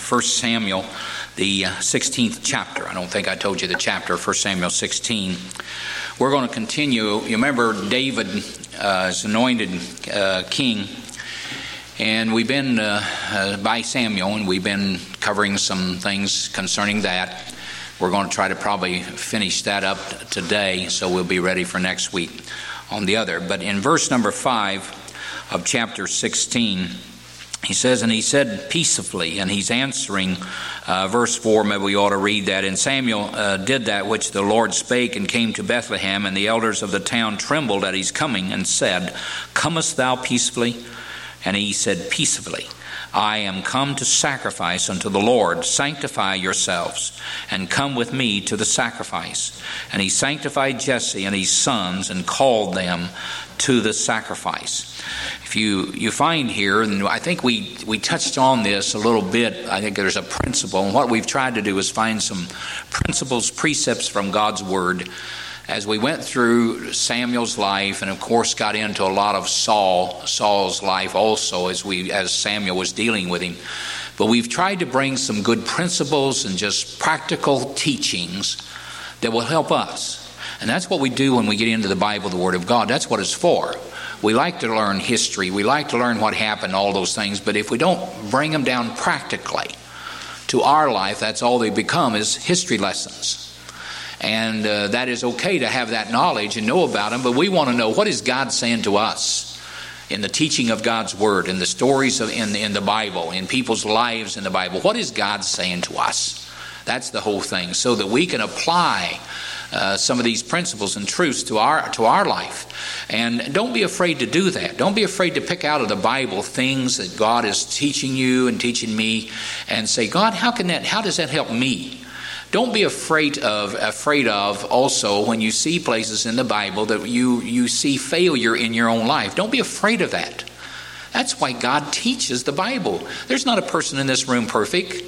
1 Samuel, the 16th chapter. I don't think I told you the chapter, 1 Samuel 16. We're going to continue. You remember David is anointed king, and we've been by Samuel, and we've been covering some things concerning that. We're going to try to probably finish that up today, so we'll be ready for next week on the other. But in verse number 5 of chapter 16, he says, and he said peaceably, and he's answering verse 4, maybe we ought to read that. And Samuel did that which the Lord spake, and came to Bethlehem, and the elders of the town trembled at his coming, and said, Comest thou peaceably? And he said, Peaceably. I am come to sacrifice unto the Lord. Sanctify yourselves, and come with me to the sacrifice. And he sanctified Jesse and his sons, and called them to the sacrifice. If you find here, and I think we touched on this a little bit, I think there's a principle, and what we've tried to do is find some principles, precepts from God's Word as we went through Samuel's life, and of course got into a lot of Saul's life also as Samuel was dealing with him. But we've tried to bring some good principles and just practical teachings that will help us. And that's what we do when we get into the Bible, the Word of God. That's what it's for. We like to learn history. We like to learn what happened, all those things. But if we don't bring them down practically to our life, that's all they become, is history lessons. And that is okay to have that knowledge and know about them, but we want to know, what is God saying to us in the teaching of God's Word, in the stories in the Bible, in people's lives in the Bible? What is God saying to us? That's the whole thing, so that we can apply some of these principles and truths to our life. And don't be afraid to do that. Don't be afraid to pick out of the Bible things that God is teaching you and teaching me, and say, God, how does that help me? Don't be afraid of also when you see places in the Bible that you see failure in your own life. Don't be afraid of that. That's why God teaches the Bible. There's not a person in this room perfect.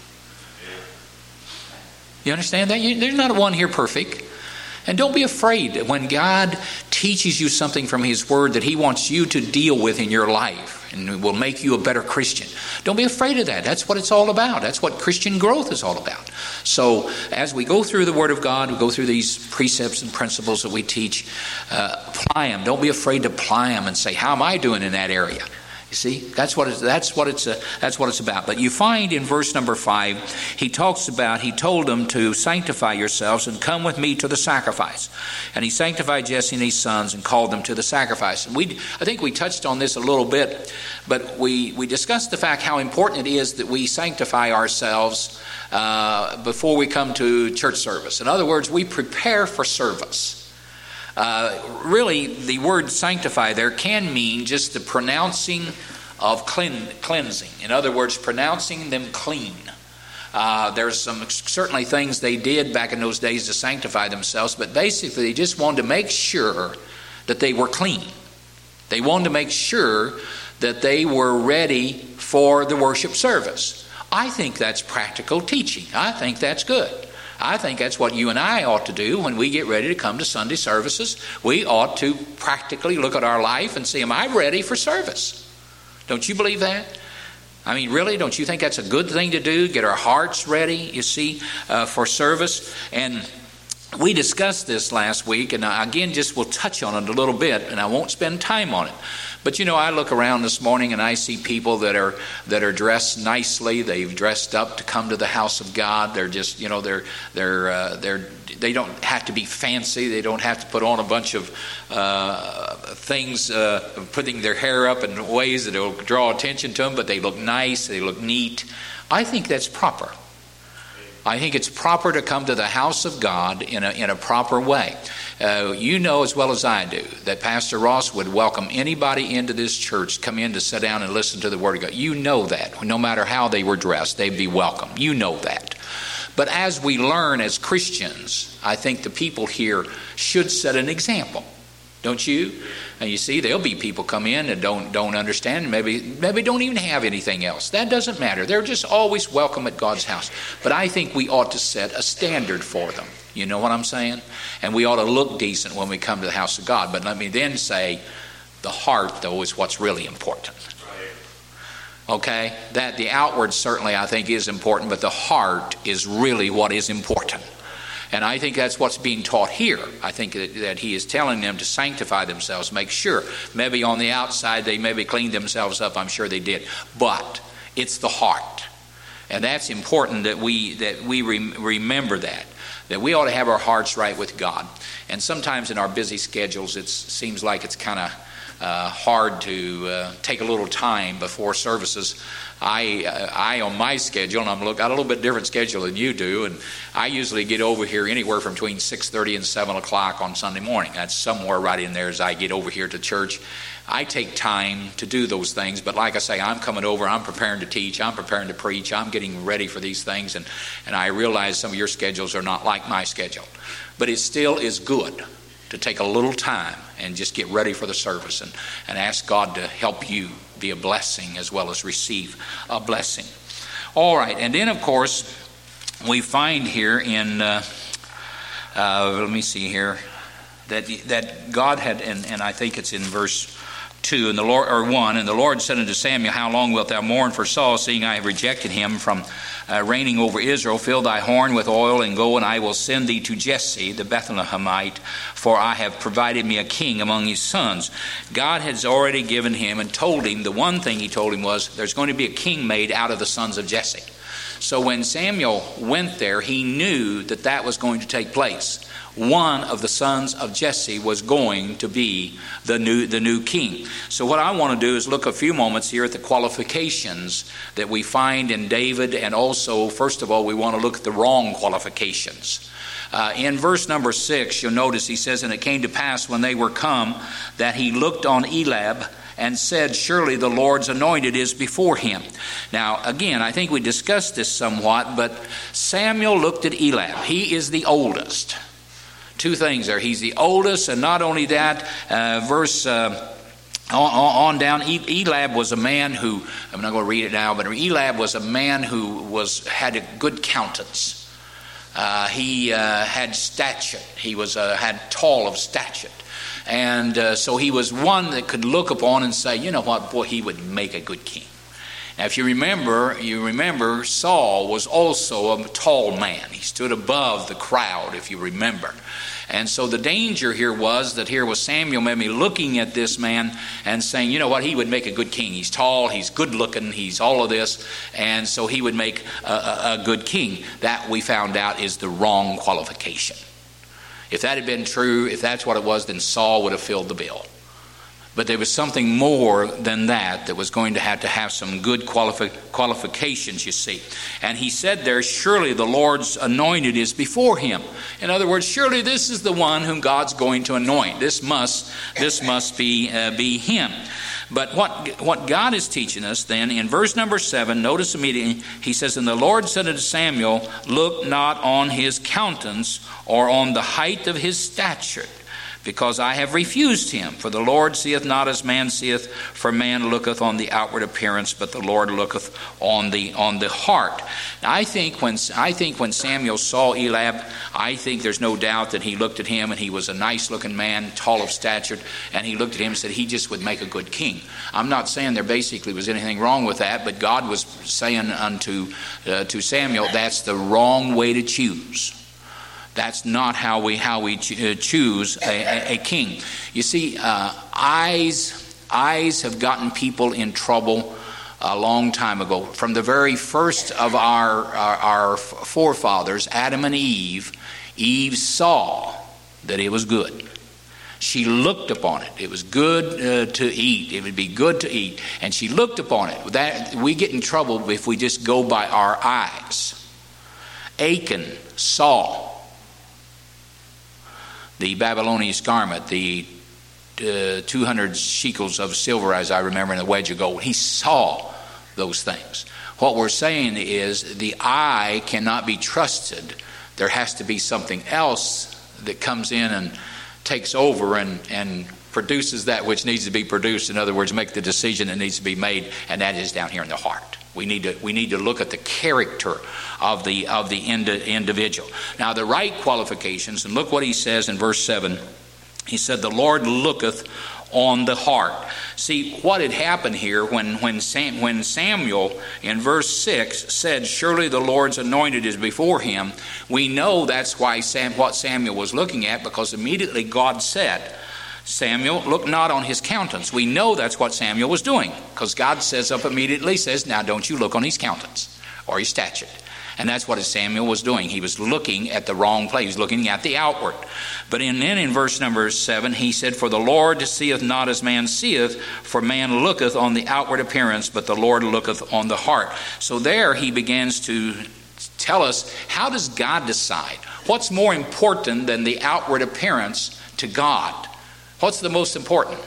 You understand that? There's not one here perfect. And don't be afraid when God teaches you something from His Word that He wants you to deal with in your life and will make you a better Christian. Don't be afraid of that. That's what it's all about. That's what Christian growth is all about. So as we go through the Word of God, we go through these precepts and principles that we teach, apply them. Don't be afraid to apply them and say, how am I doing in that area? You see, that's what it's about. But you find in verse number 5, he told them to sanctify yourselves and come with me to the sacrifice. And he sanctified Jesse and his sons and called them to the sacrifice. And I think we touched on this a little bit, but we discussed the fact how important it is that we sanctify ourselves before we come to church service. In other words, we prepare for service. Really, the word sanctify there can mean just the pronouncing of cleansing. In other words, pronouncing them clean. There's some certainly things they did back in those days to sanctify themselves, but basically they just wanted to make sure that they were clean. They wanted to make sure that they were ready for the worship service. I think that's practical teaching. I think that's good. I think that's what you and I ought to do when we get ready to come to Sunday services. We ought to practically look at our life and say, am I ready for service? Don't you believe that? I mean, really, don't you think that's a good thing to do? Get our hearts ready, you see, for service. And we discussed this last week, and again, just we'll touch on it a little bit, and I won't spend time on it. But I look around this morning and I see people that are dressed nicely. They've dressed up to come to the house of God. They're just, they don't have to be fancy. They don't have to put on a bunch of things, putting their hair up in ways that will draw attention to them. But they look nice. They look neat. I think that's proper. I think it's proper to come to the house of God in a proper way. You know as well as I do that Pastor Ross would welcome anybody into this church, come in to sit down and listen to the Word of God. You know that. No matter how they were dressed, they'd be welcome. You know that. But as we learn as Christians, I think the people here should set an example. Don't you? And you see, there'll be people come in and don't understand, maybe don't even have anything else. That doesn't matter. They're just always welcome at God's house. But I think we ought to set a standard for them. You know what I'm saying? And we ought to look decent when we come to the house of God. But let me then say, the heart, though, is what's really important. Okay? That the outward certainly I think is important, but the heart is really what is important. And I think that's what's being taught here. I think that he is telling them to sanctify themselves, make sure. Maybe on the outside they maybe cleaned themselves up. I'm sure they did. But it's the heart. And that's important that we remember that we ought to have our hearts right with God. And sometimes in our busy schedules, it seems like it's kind of hard to take a little time before services. I on my schedule, and I've got a little bit different schedule than you do, and I usually get over here anywhere from between 6:30 and 7 o'clock on Sunday morning. That's somewhere right in there as I get over here to church. I take time to do those things, but like I say, I'm coming over, I'm preparing to teach, I'm preparing to preach, I'm getting ready for these things, and I realize some of your schedules are not like my schedule. But it still is good to take a little time and just get ready for the service and ask God to help you be a blessing as well as receive a blessing. All right, and then of course we find here in let me see here that God had, and I think it's in verse 2 and the Lord, or 1, and the Lord said unto Samuel, how long wilt thou mourn for Saul, seeing I have rejected him from reigning over Israel? Fill thy horn with oil and go, and I will send thee to Jesse the Bethlehemite, for I have provided me a king among his sons. God has already given him and told him, the one thing he told him was, there's going to be a king made out of the sons of Jesse. So when Samuel went there, he knew that that was going to take place. One of the sons of Jesse was going to be the new king. So what I want to do is look a few moments here at the qualifications that we find in David, and also, first of all, we want to look at the wrong qualifications. In verse number 6, you'll notice he says, and it came to pass when they were come that he looked on Eliab and said, surely the Lord's anointed is before him. Now, again, I think we discussed this somewhat, but Samuel looked at Eliab. He is the oldest. Two things there. He's the oldest, and not only that, verse on down, Eliab was a man who, I'm not going to read it now, but Eliab was a man who had a good countenance. He had stature. He was had tall of stature. And so he was one that could look upon and say, you know what, boy, he would make a good king. Now, if you remember Saul was also a tall man. He stood above the crowd, if you remember. And so the danger here was that here was Samuel maybe looking at this man and saying, you know what, he would make a good king. He's tall, he's good looking, he's all of this, and so he would make a good king. That, we found out, is the wrong qualification. If that had been true, if that's what it was, then Saul would have filled the bill. But there was something more than that was going to have some good qualifications, you see. And he said there, surely the Lord's anointed is before him. In other words, surely this is the one whom God's going to anoint. This must be him. But what God is teaching us then, in verse number 7, notice immediately, he says, and the Lord said unto Samuel, look not on his countenance or on the height of his stature, because I have refused him. For the Lord seeth not as man seeth, for man looketh on the outward appearance, but the Lord looketh on the heart. Now, I think when Samuel saw Eliab, I think there's no doubt that he looked at him, and he was a nice looking man, tall of stature, and he looked at him and said he just would make a good king. I'm not saying there basically was anything wrong with that, but God was saying to Samuel, that's the wrong way to choose. That's not how we choose a king. You see, eyes have gotten people in trouble a long time ago. From the very first of our forefathers, Adam and Eve saw that it was good. She looked upon it. It was good to eat. It would be good to eat. And she looked upon it. That, we get in trouble if we just go by our eyes. Achan saw the Babylonian garment, the 200 shekels of silver, as I remember, and a wedge of gold. He saw those things. What we're saying is the eye cannot be trusted. There has to be something else that comes in and takes over and produces that which needs to be produced. In other words, make the decision that needs to be made, and that is down here in the heart. We need to look at the character of the individual. Now, the right qualifications, and look what he says in verse 7. He said, the Lord looketh on the heart. See, what had happened here when Samuel in verse 6 said, surely the Lord's anointed is before him, we know that's why what Samuel was looking at, because immediately God said, Samuel, look not on his countenance. We know that's what Samuel was doing, because God says up immediately, says, now don't you look on his countenance or his stature. And that's what Samuel was doing. He was looking at the wrong place. He was looking at the outward. But then in verse number 7, he said, for the Lord seeth not as man seeth, for man looketh on the outward appearance, but the Lord looketh on the heart. So there he begins to tell us, how does God decide? What's more important than the outward appearance to God? What's the most important?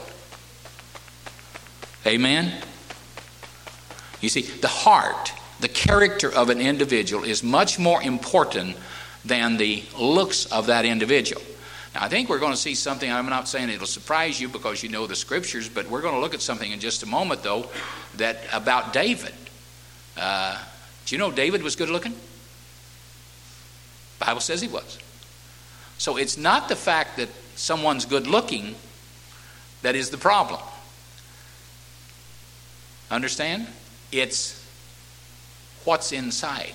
Amen? You see, the heart, the character of an individual is much more important than the looks of that individual. Now, I think we're going to see something. I'm not saying it'll surprise you because you know the scriptures, but we're going to look at something in just a moment, though, that about David. Do you know David was good looking? The Bible says he was. So it's not the fact that someone's good looking that is the problem. Understand? It's what's inside.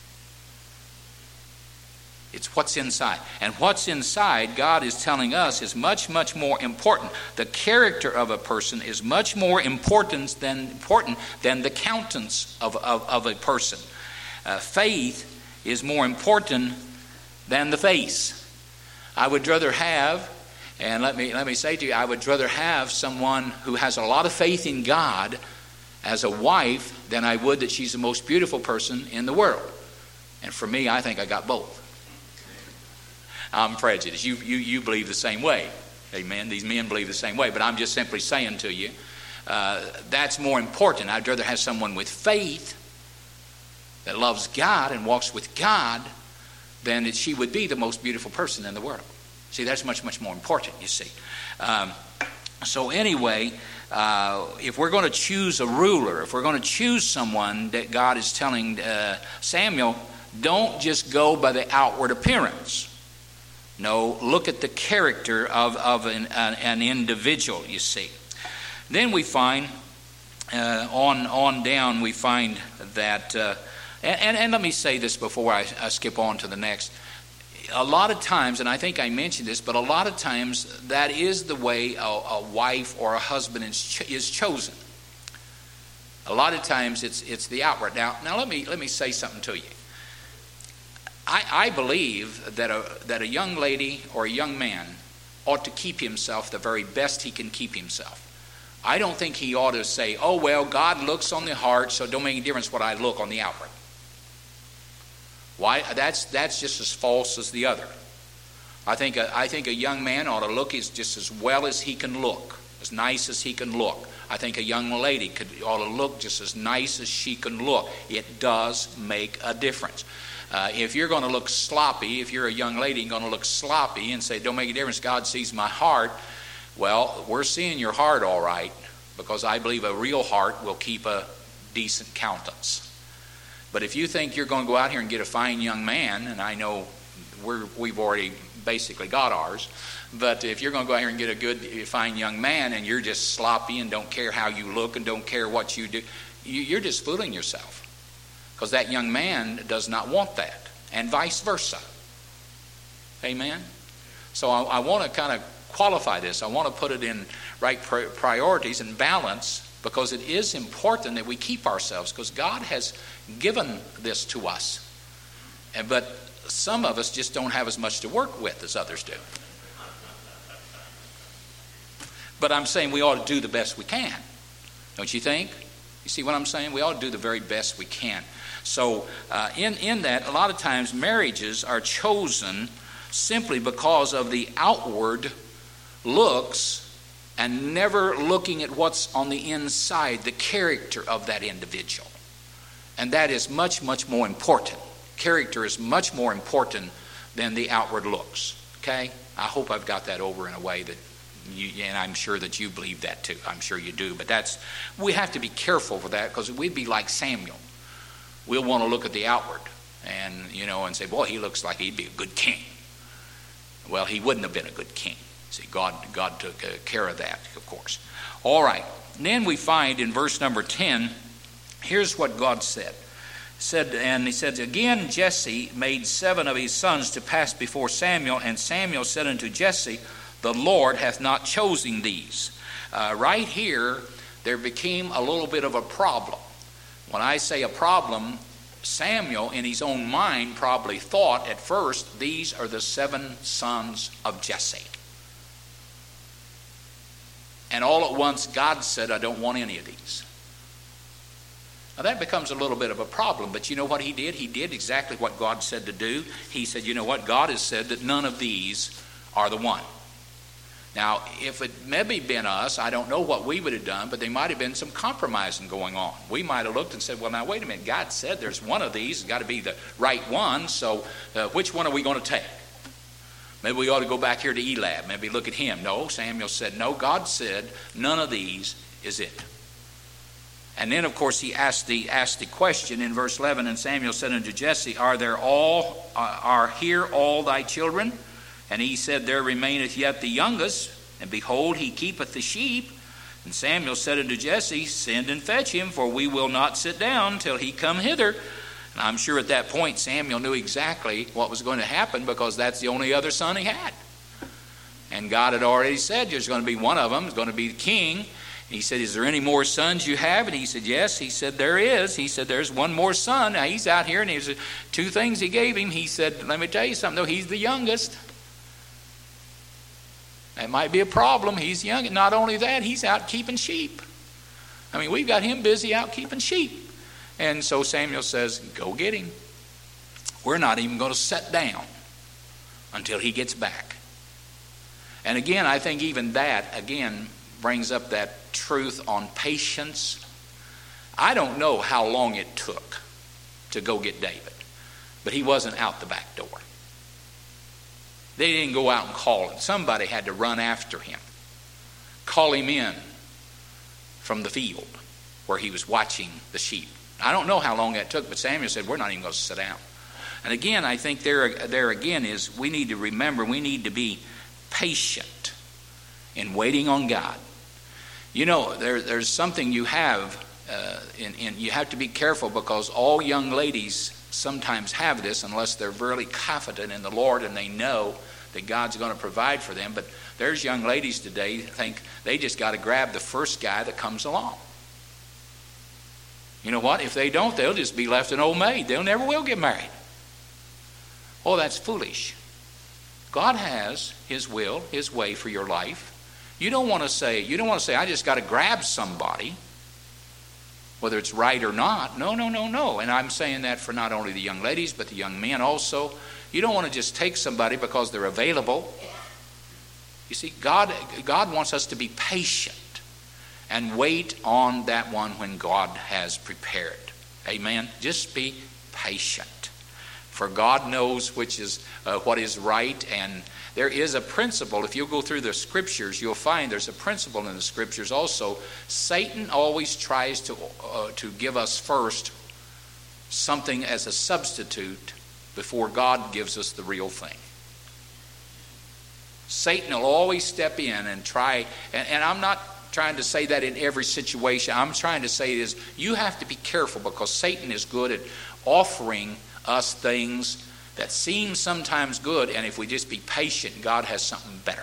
It's what's inside. And what's inside, God is telling us, is much, much more important. The character of a person is much more important than the countenance of a person. Faith is more important than the face. I would rather have, and let me say to you, I would rather have someone who has a lot of faith in God as a wife than I would that she's the most beautiful person in the world. And for me, I think I got both. I'm prejudiced. You believe the same way. Amen. These men believe the same way. But I'm just simply saying to you, that's more important. I'd rather have someone with faith that loves God and walks with God than that she would be the most beautiful person in the world. See, that's much, much more important, you see. So anyway, if we're going to choose a ruler, if we're going to choose someone that God is telling Samuel, don't just go by the outward appearance. No, look at the character of an individual, you see. Then we find, on down, we find that, and let me say this before I skip on to the next. A lot of times, and I think I mentioned this, but a lot of times that is the way a wife or a husband is chosen. A lot of times it's the outward. Now let me say something to you. I believe that a young lady or a young man ought to keep himself the very best he can keep himself. I don't think he ought to say, oh, well, God looks on the heart, so it don't make any difference what I look on the outward. Why? That's just as false as the other. I think a young man ought to look just as well as he can look, as nice as he can look. I think a young lady ought to look just as nice as she can look. It does make a difference. If you're going to look sloppy, if you're a young lady and going to look sloppy and say, don't make a difference, God sees my heart, well, we're seeing your heart all right, because I believe a real heart will keep a decent countenance. But if you think you're going to go out here and get a fine young man, and I know we've already basically got ours, but if you're going to go out here and get a good, fine young man and you're just sloppy and don't care how you look and don't care what you do, you're just fooling yourself. Because that young man does not want that, and vice versa. Amen? So I want to kind of qualify this. I want to put it in right priorities and balance, because it is important that we keep ourselves, because God has given this to us. But some of us just don't have as much to work with as others do. But I'm saying we ought to do the best we can. Don't you think? You see what I'm saying? We ought to do the very best we can. So in that, a lot of times marriages are chosen simply because of the outward looks and never looking at what's on the inside, the character of that individual. And that is much, much more important. Character is much more important than the outward looks. Okay? I hope I've got that over in a way that and I'm sure that you believe that too. I'm sure you do. But we have to be careful for that, because we'd be like Samuel. We'll want to look at the outward and say, boy, he looks like he'd be a good king. Well, he wouldn't have been a good king. See, God took care of that, of course. All right. And then we find in verse number 10, here's what God said. He said, again Jesse made 7 of his sons to pass before Samuel, and Samuel said unto Jesse, the Lord hath not chosen these. Right here, there became a little bit of a problem. When I say a problem, Samuel in his own mind probably thought at first, these are the 7 sons of Jesse. And all at once God said, I don't want any of these. Now that becomes a little bit of a problem, but you know what he did? He did exactly what God said to do. He said, you know what? God has said that none of these are the one. Now, if it maybe been us, I don't know what we would have done, but there might have been some compromising going on. We might have looked and said, well, now, wait a minute. God said there's one of these. It's got to be the right one, so which one are we going to take? Maybe we ought to go back here to Eliab. Maybe look at him. No, Samuel said, no, God said none of these is it. And then, of course, he asked the question in verse 11, and Samuel said unto Jesse, are here all thy children? And he said, there remaineth yet the youngest, and behold, he keepeth the sheep. And Samuel said unto Jesse, send and fetch him, for we will not sit down till he come hither. And I'm sure at that point Samuel knew exactly what was going to happen, because that's the only other son he had. And God had already said there's going to be one of them, is going to be the king. And he said, is there any more sons you have? And he said, yes. He said, there is. He said, there's one more son. Now he's out here, and there's 2 things he gave him. He said, let me tell you something, though, he's the youngest. That might be a problem. He's young. Not only that, he's out keeping sheep. I mean, we've got him busy out keeping sheep. And so Samuel says, go get him. We're not even going to sit down until he gets back. And again, I think even that, again, brings up that truth on patience. I don't know how long it took to go get David, but he wasn't out the back door. They didn't go out and call him. Somebody had to run after him, call him in from the field where he was watching the sheep. I don't know how long that took, but Samuel said, we're not even going to sit down. And again, I think there again is we need to remember, we need to be patient in waiting on God. You know, there's something you have, you have to be careful, because all young ladies sometimes have this unless they're really confident in the Lord and they know that God's going to provide for them. But there's young ladies today that think they just got to grab the first guy that comes along. You know what? If they don't, they'll just be left an old maid. They'll never will get married. Oh, that's foolish. God has His will, His way for your life. You don't want to say, I just got to grab somebody, whether it's right or not. No. And I'm saying that for not only the young ladies, but the young men also. You don't want to just take somebody because they're available. You see, God wants us to be patient and wait on that one when God has prepared. Amen? Just be patient. For God knows which is what is right, and there is a principle. If you go through the Scriptures, you'll find there's a principle in the Scriptures also. Satan always tries to give us first something as a substitute before God gives us the real thing. Satan will always step in and try, and I'm not trying to say that in every situation. I'm trying to say is you have to be careful, because Satan is good at offering us things that seem sometimes good, and if we just be patient, God has something better.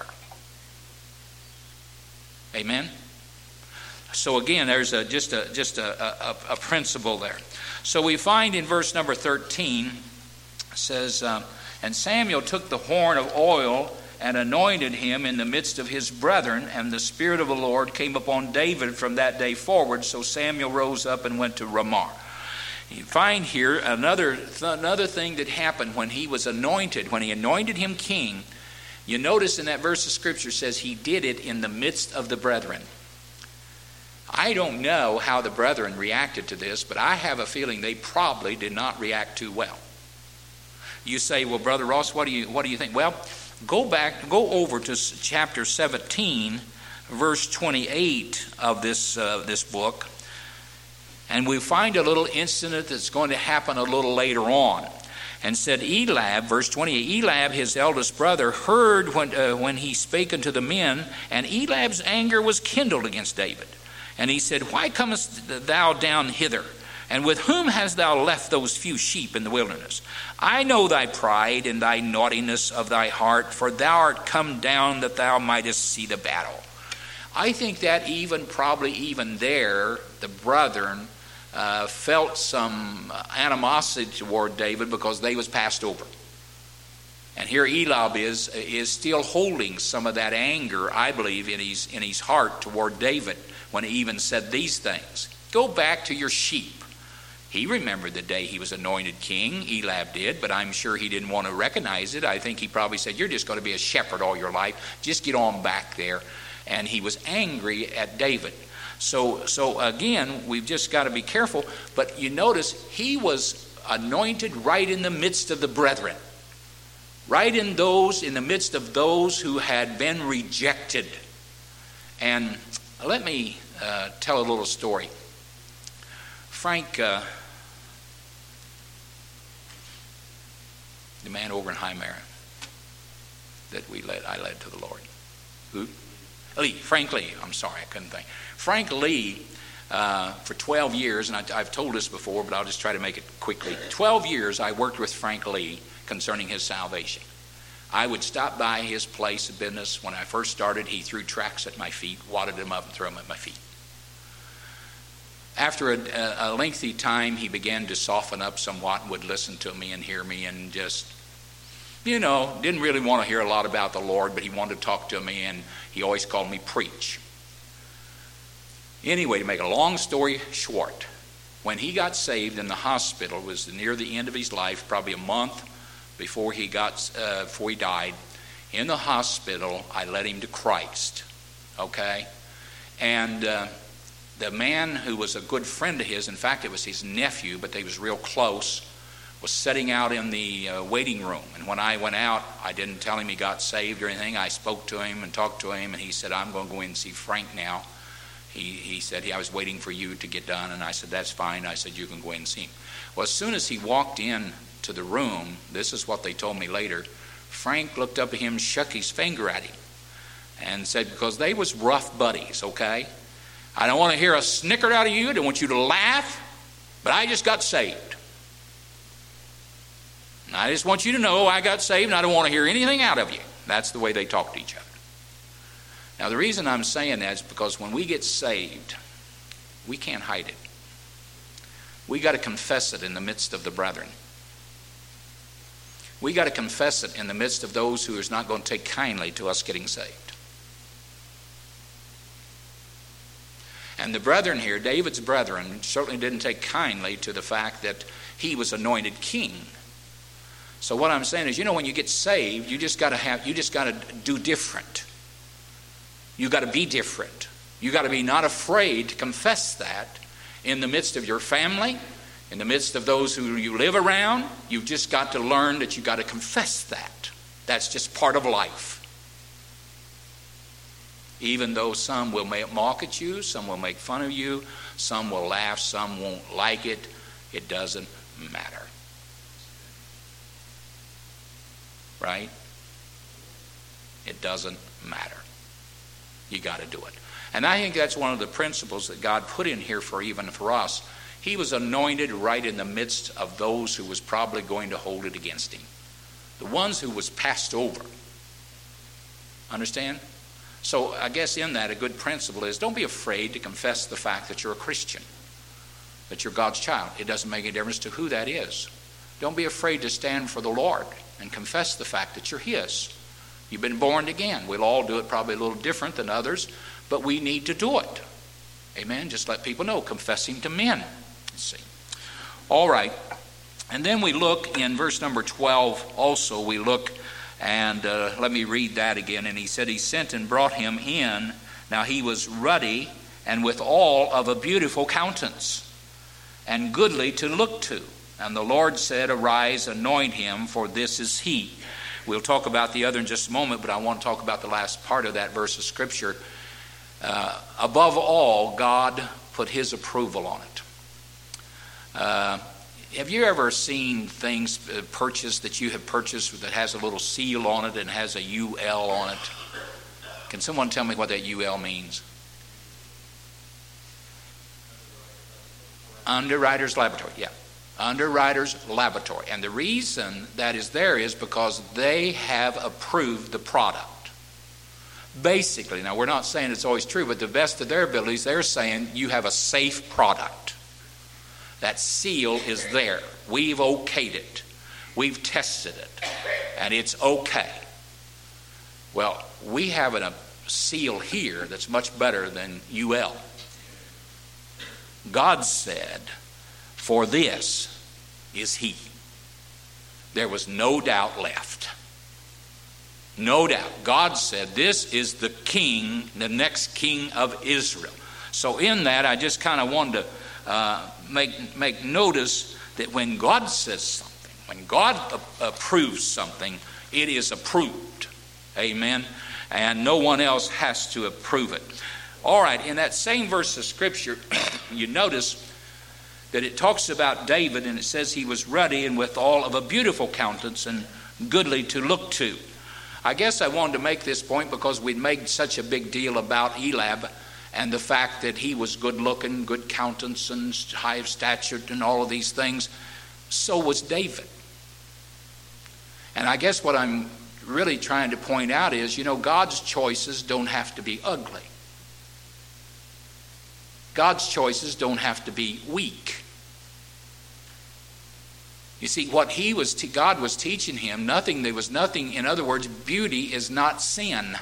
Amen? So again, there's just a principle there. So we find in verse number 13, it says, and Samuel took the horn of oil and anointed him in the midst of his brethren, and the Spirit of the Lord came upon David from that day forward. So Samuel rose up and went to Ramah. You find here another thing that happened when he was anointed, when he anointed him king. You notice in that verse of Scripture says he did it in the midst of the brethren. I don't know how the brethren reacted to this, but I have a feeling they probably did not react too well. You say, well, Brother Ross, what do you think? Well, go over to chapter 17, verse 28 of this book, and we find a little incident that's going to happen a little later on. and said, Eliab, verse 20, Eliab, his eldest brother, heard when he spake unto the men, and Eliab's anger was kindled against David. And he said, Why comest thou down hither? And with whom hast thou left those few sheep in the wilderness? I know thy pride and thy naughtiness of thy heart, for thou art come down that thou mightest see the battle. I think that probably even there, the brethren felt some animosity toward David because they was passed over. And here Eliab is still holding some of that anger, I believe, in his heart toward David when he even said these things. Go back to your sheep. He remembered the day he was anointed king. Eliab did, but I'm sure he didn't want to recognize it. I think he probably said, You're just going to be a shepherd all your life. Just get on back there. And he was angry at David. So again, we've just got to be careful. But you notice he was anointed right in the midst of the brethren. Right in the midst of those who had been rejected. And let me tell a little story. Frank, the man over in Highmere that I led to the Lord. Who? Frank Lee. I'm sorry, I couldn't think. Frank Lee, for 12 years, and I've told this before, but I'll just try to make it quickly. 12 years I worked with Frank Lee concerning his salvation. I would stop by his place of business. When I first started, he threw tracts at my feet, wadded them up and threw them at my feet. After a lengthy time, he began to soften up somewhat and would listen to me and hear me and just, didn't really want to hear a lot about the Lord, but he wanted to talk to me, and he always called me preach. Anyway, to make a long story short, when he got saved in the hospital, it was near the end of his life, probably a month before he died. In the hospital, I led him to Christ. Okay? And the man who was a good friend of his, in fact, it was his nephew, but they was real close, was sitting out in the waiting room. And when I went out, I didn't tell him he got saved or anything. I spoke to him and talked to him, and he said, I'm going to go in and see Frank now. He said, I was waiting for you to get done. And I said, that's fine. I said, you can go in and see him. Well, as soon as he walked in to the room, this is what they told me later, Frank looked up at him, shook his finger at him, and said, because they was rough buddies, okay? I don't want to hear a snicker out of you. I don't want you to laugh, but I just got saved. And I just want you to know I got saved, and I don't want to hear anything out of you. That's the way they talk to each other. Now, the reason I'm saying that is because when we get saved, we can't hide it. We got to confess it in the midst of the brethren. We got to confess it in the midst of those who is not going to take kindly to us getting saved. And the brethren here, David's brethren, certainly didn't take kindly to the fact that he was anointed king. So what I'm saying is, when you get saved, you just got to do different. You got to be different. You got to be not afraid to confess that in the midst of your family, in the midst of those who you live around. You've just got to learn that you got to confess that. That's just part of life. Even though some will mock at you, some will make fun of you, some will laugh, some won't like it, it doesn't matter. Right? It doesn't matter. You got to do it. And I think that's one of the principles that God put in here even for us. He was anointed right in the midst of those who was probably going to hold it against him. The ones who was passed over. Understand? So I guess in that a good principle is don't be afraid to confess the fact that you're a Christian, that you're God's child. It doesn't make any difference to who that is. Don't be afraid to stand for the Lord and confess the fact that you're His. You've been born again. We'll all do it probably a little different than others, but we need to do it. Amen? Just let people know. Confess Him to men. Let's see. All right. And then we look in verse number 12 also. We look and let me read that again. And he said he sent and brought him in. Now he was ruddy and withal of a beautiful countenance and goodly to look to. And the Lord said, Arise, anoint him, for this is he. We'll talk about the other in just a moment, but I want to talk about the last part of that verse of Scripture. Above all, God put His approval on it. have you ever seen things purchased that you have purchased that has a little seal on it and has a UL on it? Can someone tell me what that UL means? Underwriter's Laboratory, yeah. Underwriter's Laboratory. And the reason that is there is because they have approved the product. Basically, now we're not saying it's always true, but to the best of their abilities, they're saying you have a safe product. That seal is there. We've okayed it. We've tested it. And it's okay. Well, we have a seal here that's much better than UL. God said, for this is he. There was no doubt left. No doubt. God said, this is the king, the next king of Israel. So in that, I just kind of wanted to make notice that when God says something, when God approves something, it is approved. Amen. And no one else has to approve it. All right, in that same verse of Scripture, you notice that it talks about David, and it says he was ruddy and withal of a beautiful countenance and goodly to look to. I guess I wanted to make this point because we'd made such a big deal about Eliab and the fact that he was good looking, good countenance, and high of stature, and all of these things. So was David. And I guess what I'm really trying to point out is, God's choices don't have to be ugly. God's choices don't have to be weak. You see, what God was teaching him, there was nothing, in other words, beauty is not sin.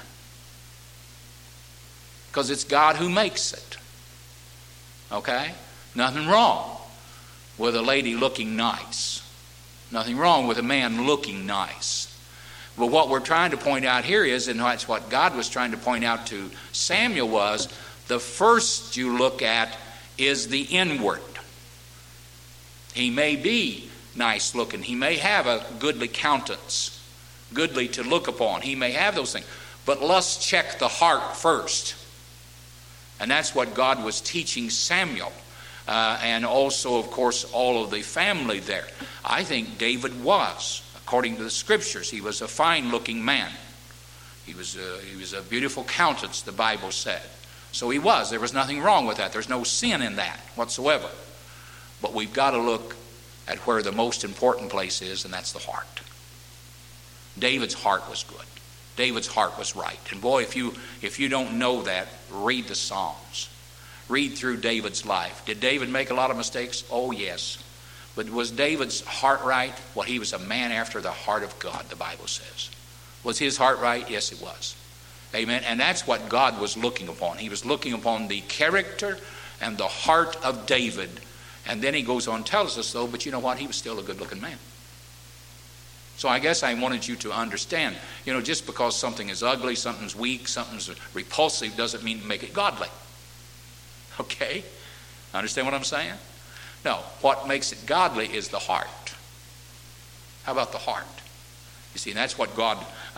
Because it's God who makes it. Okay? Nothing wrong with a lady looking nice. Nothing wrong with a man looking nice. But what we're trying to point out here is, and that's what God was trying to point out to Samuel was, the first you look at is the inward. He may be nice looking. He may have a goodly countenance, goodly to look upon. He may have those things. But let's check the heart first. And that's what God was teaching Samuel. And also, of course, all of the family there. I think David was, according to the Scriptures, he was a fine-looking man. He was a beautiful countenance, the Bible said. So he was. There was nothing wrong with that. There's no sin in that whatsoever. But we've got to look at where the most important place is, and that's the heart. David's heart was good. David's heart was right. And boy, if you don't know that, read the Psalms. Read through David's life. Did David make a lot of mistakes? Oh, yes. But was David's heart right? Well, he was a man after the heart of God, the Bible says. Was his heart right? Yes, it was. Amen. And that's what God was looking upon. He was looking upon the character and the heart of David. And then he goes on and tells us, though, but you know what? He was still a good-looking man. So I guess I wanted you to understand, just because something is ugly, something's weak, something's repulsive, doesn't mean to make it godly. Okay? Understand what I'm saying? No, what makes it godly is the heart. How about the heart? You see, and that's what God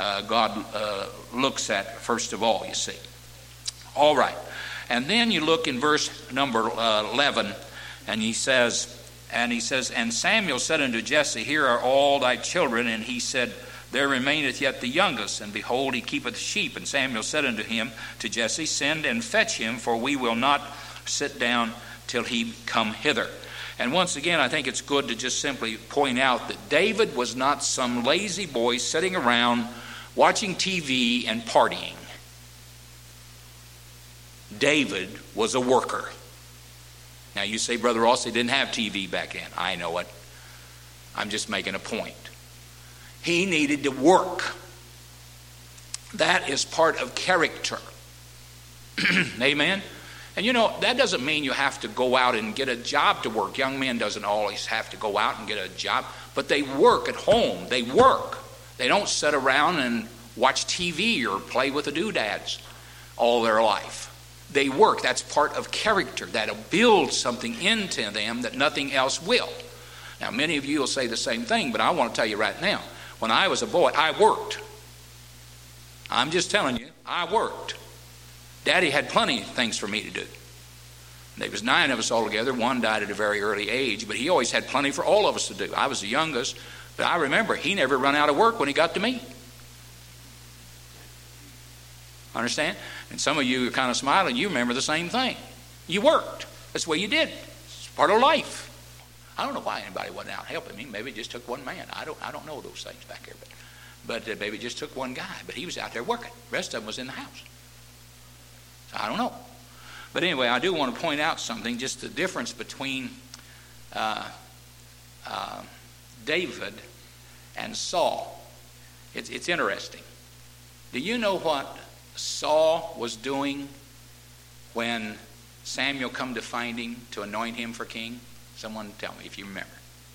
looks at first of all, you see. All right. And then you look in verse number 11, and he says, and Samuel said unto Jesse, here are all thy children. And he said, there remaineth yet the youngest, and behold, he keepeth sheep. And Samuel said unto him, to Jesse, send and fetch him, for we will not sit down till he come hither. And once again, I think it's good to just simply point out that David was not some lazy boy sitting around watching TV and partying. David was a worker. Now you say, Brother Ross, they didn't have TV back then. I know it. I'm just making a point. He needed to work. That is part of character. Amen? And that doesn't mean you have to go out and get a job to work. Young men doesn't always have to go out and get a job. But they work at home. They work. They don't sit around and watch TV or play with the doodads all their life. They work. That's part of character. That'll build something into them that nothing else will. Now, many of you will say the same thing, but I want to tell you right now, when I was a boy, I worked. I'm just telling you, I worked. Daddy had plenty of things for me to do. There was 9 of us altogether. 1 died at a very early age, but he always had plenty for all of us to do. I was the youngest, but I remember he never run out of work when he got to me. Understand? And some of you are kind of smiling. You remember the same thing. You worked. That's the way you did. It's part of life. I don't know why anybody wasn't out helping me. Maybe it just took one man. I don't know those things back here, but maybe it just took one guy. But he was out there working. The rest of them was in the house. So I don't know. But anyway, I do want to point out something, just the difference between David and Saul. It's interesting. Do you know what Saul was doing when Samuel come to find him to anoint him for king? Someone tell me if you remember.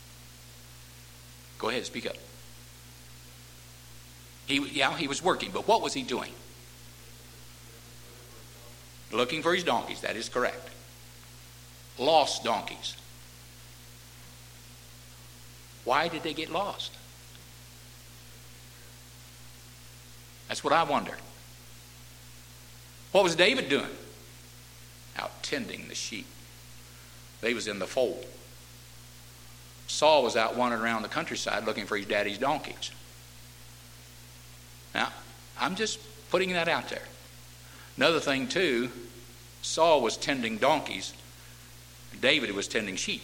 Go ahead, speak up. He was working, but what was he doing? Looking for his donkeys, that is correct. Lost donkeys. Why did they get lost? That's what I wonder. What was David doing? Out tending the sheep. They was in the fold. Saul was out wandering around the countryside looking for his daddy's donkeys. Now, I'm just putting that out there. Another thing too, Saul was tending donkeys. David was tending sheep.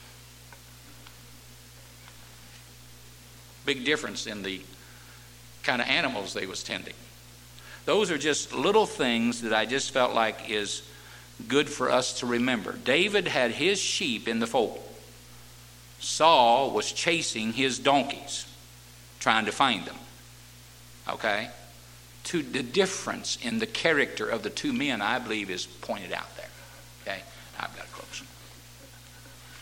Big difference in the kind of animals they was tending. Those are just little things that I just felt like is good for us to remember. David had his sheep in the fold. Saul was chasing his donkeys, trying to find them. Okay? The difference in the character of the two men, I believe, is pointed out there. Okay? I've got